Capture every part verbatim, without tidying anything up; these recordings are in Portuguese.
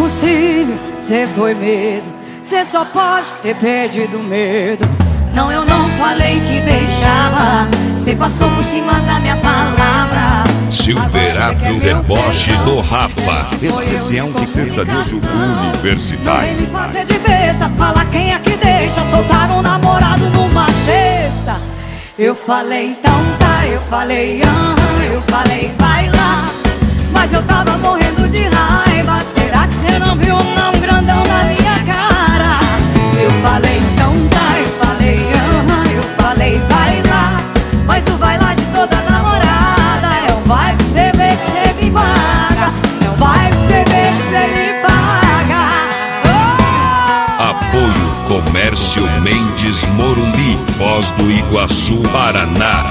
impossível, cê foi mesmo. Cê só pode ter perdido o medo. Não, eu não falei que deixava, cê passou por cima da minha palavra. Silverado deboche do Rafa. Especial de sertanejo Não universitário. vem me fazer de besta, fala quem é que deixa soltar um namorado numa cesta. Eu falei então tá, eu falei aham, eu falei vai lá. Mas eu tava morrendo de raiva, será que cê não viu não grandão na minha cara? Eu falei então tá, eu falei aham, eu falei vai lá. Mas o vai lá de toda namorada é um vai que cê vê que cê me paga. É um vai que cê vê que cê me paga. Oh! Apoio Comércio Mendes Morumbi, Foz do Iguaçu, Paraná.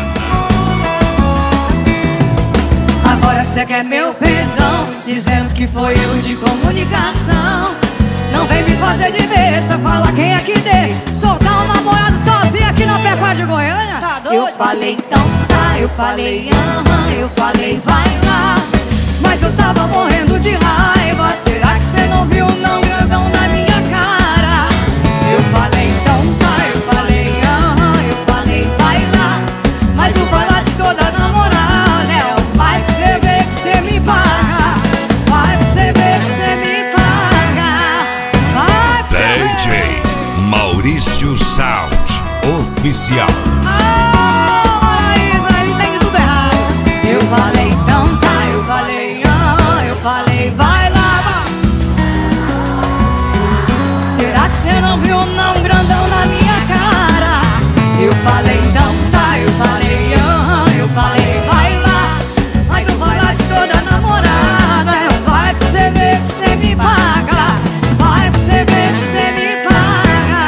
Agora cê quer meu perdão, dizendo que foi erro de comunicação. Não vem me fazer de besta, fala quem é que deixa soltar um namorado sozinho aqui na Pecuária de Goiânia. Tá doido? Eu falei então tá, eu falei aham, eu falei vai lá. Mas eu tava morrendo de raiva, será que cê não viu não grandão na minha cara? Eu falei então tá, eu falei aham, eu falei vai lá. Mas o vai lá de toda namorada é o vai que cê vê que cê me paga. Vai que cê vê que cê me paga. Vai que cê D J Maurício Sound Oficial. Ah, Maraísa, ele tem tudo errado. Eu falei então tá, eu falei aham, eu falei vai lá, vai. Será que cê não viu não grandão na minha cara? Eu falei então tá, eu falei aham, eu falei vai lá. Mas eu vai lá de toda namorada é um vai pra cê ver que cê me paga. Vai pra cê ver que cê me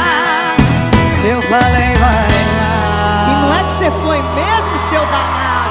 paga. Eu falei vai lá. E não é que você foi mesmo, seu danado?